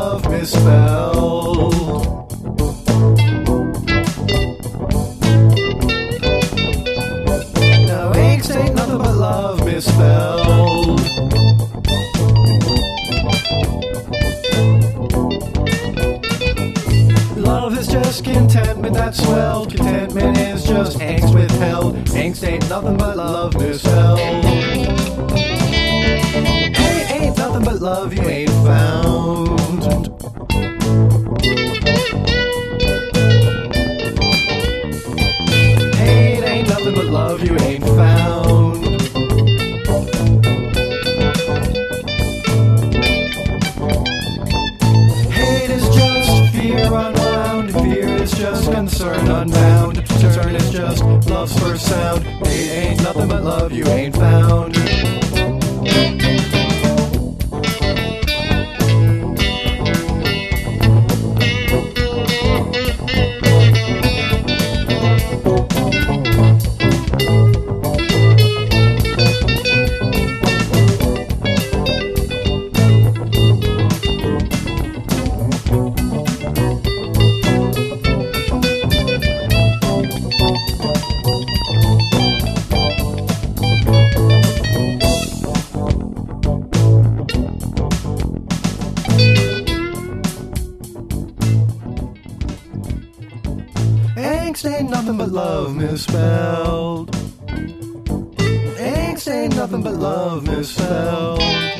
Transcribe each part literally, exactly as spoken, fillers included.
love misspelled. Now angst ain't nothing but love misspelled. Love is just contentment that's swelled. Contentment is just angst withheld. Angst ain't nothing but love misspelled. Hey, ain't nothing but love you ain't found. Hey, it ain't nothing but love you ain't found. Hate is just fear unwound. Fear is just concern unbound. Concern is just love's first sound. Hate ain't nothing but love you ain't found. Angst ain't nothing but love misspelled. Angst ain't nothing but love misspelled.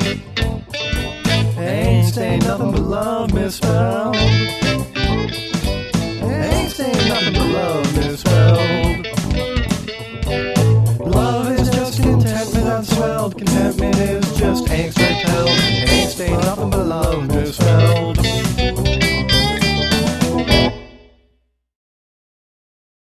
Angst ain't nothing but love misspelled. Angst ain't nothing but love misspelled. Love is just contentment unswelled. Contentment is just angst withheld. Angst ain't nothing but love misspelled.